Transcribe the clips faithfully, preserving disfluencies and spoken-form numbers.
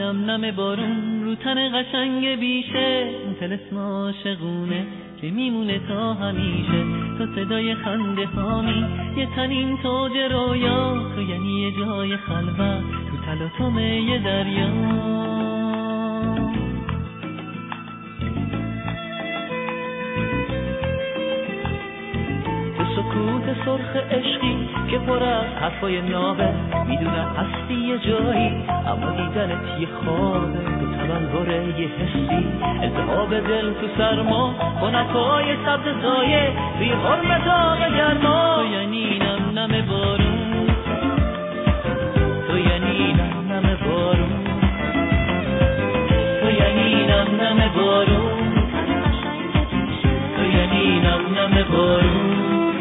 نم نم بارون رو تن قشنگ بیشه، اون طلسم عاشقونه که میمونه تا همیشه. تو صدای خنده هامی یه تنین توج رویا، تو یعنی یه جای خلوت تو تلاطم یه دریا. سکوت سرخ عشقی که پر از حرفای نابه، میدونم هستی یه جایی اما دیدنت یه خوابه. تو تبلوره یه حسی، التهاب دل تو سرما، خنکای سبز زایه توی حرم داغ گرما. تو یعنی نم نم بارون، تو یعنی نم نم بارون، تو یعنی نم نم بارون، تو یعنی نم نم بارون.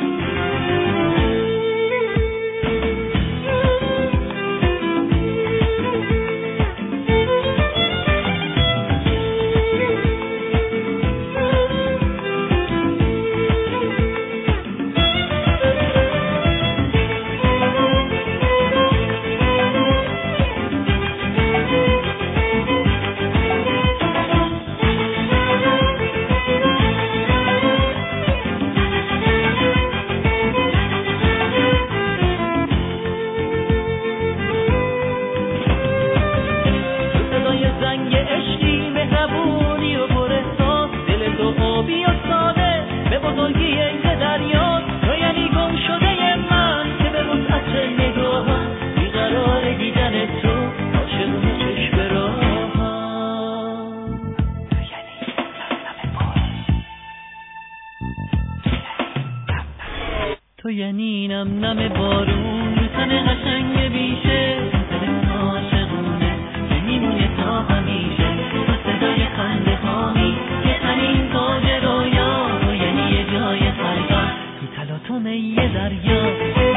تو یعنی نم نم بارون رو تن قشنگ بیشه، دل عاشقونه که میمونه تا همیشه. تو صدای خنده هامی یه تنین تاج رویا، تو یعنی یه جای خلوت تو تلاطم یه دریا.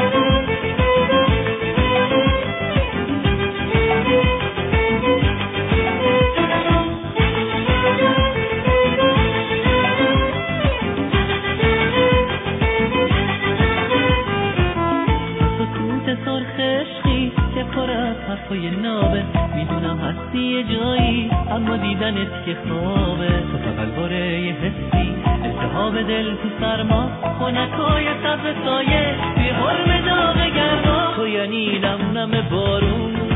حرفای نابه، میدونم هستی یه جایی اما دیدنت یه خوابه. تو تبلوره یه حسی، التهاب دل تو سرما، خنکای سبز سایه توی حرم داغ گرما. تو یعنی نم نم بارون،